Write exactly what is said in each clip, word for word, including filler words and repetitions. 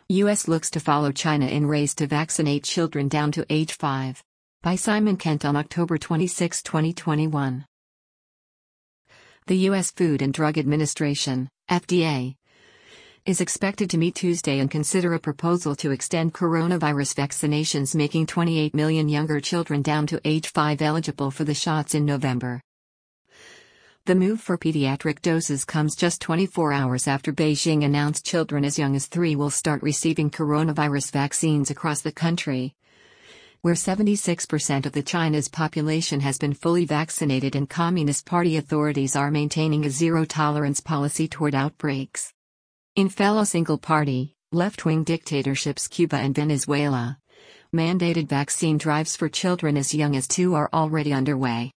U S looks to follow China in race to vaccinate children down to age five. By Simon Kent on October twenty-sixth, twenty twenty-one. The U S Food and Drug Administration, F D A, is expected to meet Tuesday and consider a proposal to extend coronavirus vaccinations, making twenty-eight million younger children down to age five eligible for the shots in November. The move for pediatric doses comes just twenty-four hours after Beijing announced children as young as three will start receiving coronavirus vaccines across the country, where seventy-six percent of the China's population has been fully vaccinated, and Communist Party authorities are maintaining a zero-tolerance policy toward outbreaks. In fellow single-party, left-wing dictatorships Cuba and Venezuela, mandated vaccine drives for children as young as two are already underway.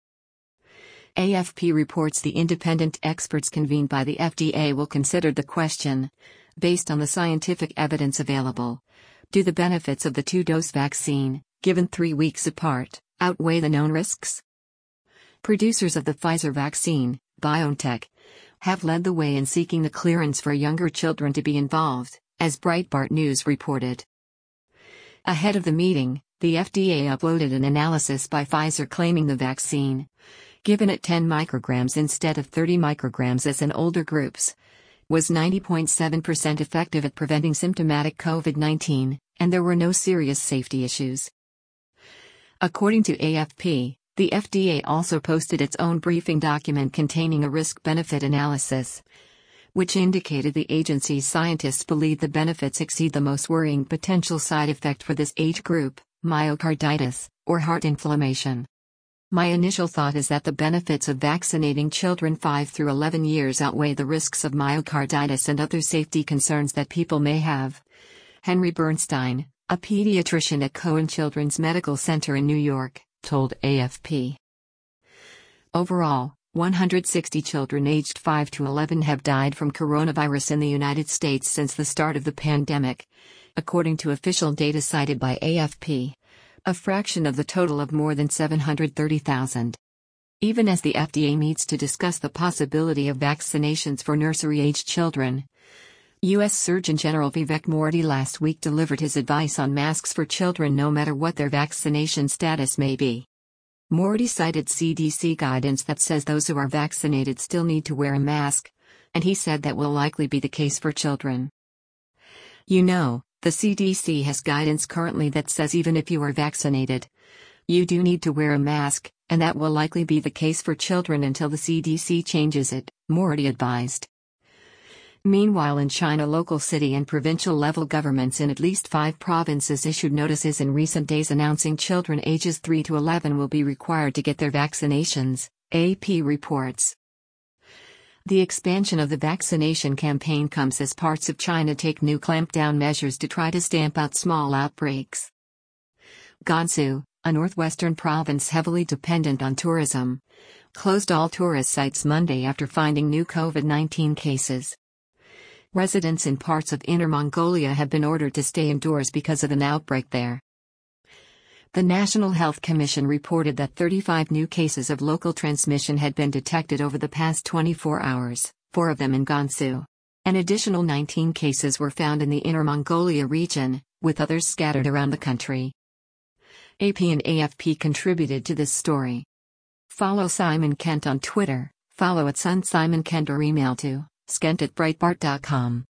A F P reports the independent experts convened by the F D A will consider the question, based on the scientific evidence available: do the benefits of the two-dose vaccine, given three weeks apart, outweigh the known risks? Producers of the Pfizer vaccine, BioNTech, have led the way in seeking the clearance for younger children to be involved, as Breitbart News reported. Ahead of the meeting, the F D A uploaded an analysis by Pfizer claiming the vaccine, given at ten micrograms instead of thirty micrograms as in older groups, was ninety point seven percent effective at preventing symptomatic COVID nineteen, and there were no serious safety issues. According to A F P, the F D A also posted its own briefing document containing a risk-benefit analysis, which indicated the agency's scientists believe the benefits exceed the most worrying potential side effect for this age group: myocarditis, or heart inflammation. My initial thought is that the benefits of vaccinating children five through eleven years outweigh the risks of myocarditis and other safety concerns that people may have. Henry Bernstein, a pediatrician at Cohen Children's Medical Center in New York, told A F P. Overall, one hundred sixty children aged five to eleven have died from coronavirus in the United States since the start of the pandemic, according to official data cited by A F P. A fraction of the total of more than seven hundred thirty thousand. Even as the F D A meets to discuss the possibility of vaccinations for nursery-aged children, U S Surgeon General Vivek Murthy last week delivered his advice on masks for children no matter what their vaccination status may be. Murthy cited C D C guidance that says those who are vaccinated still need to wear a mask, and he said that will likely be the case for children. You know, the C D C has guidance currently that says even if you are vaccinated, you do need to wear a mask, and that will likely be the case for children until the C D C changes it, Murthy advised. Meanwhile, in China, local city and provincial level governments in at least five provinces issued notices in recent days announcing children ages three to eleven will be required to get their vaccinations, A P reports. The expansion of the vaccination campaign comes as parts of China take new clampdown measures to try to stamp out small outbreaks. Gansu, a northwestern province heavily dependent on tourism, closed all tourist sites Monday after finding new COVID nineteen cases. Residents in parts of Inner Mongolia have been ordered to stay indoors because of an outbreak there. The National Health Commission reported that thirty-five new cases of local transmission had been detected over the past twenty-four hours, four of them in Gansu. An additional nineteen cases were found in the Inner Mongolia region, with others scattered around the country. A P and A F P contributed to this story. Follow Simon Kent on Twitter, follow at Sun Simon Kent, or email to skent at breitbart dot com.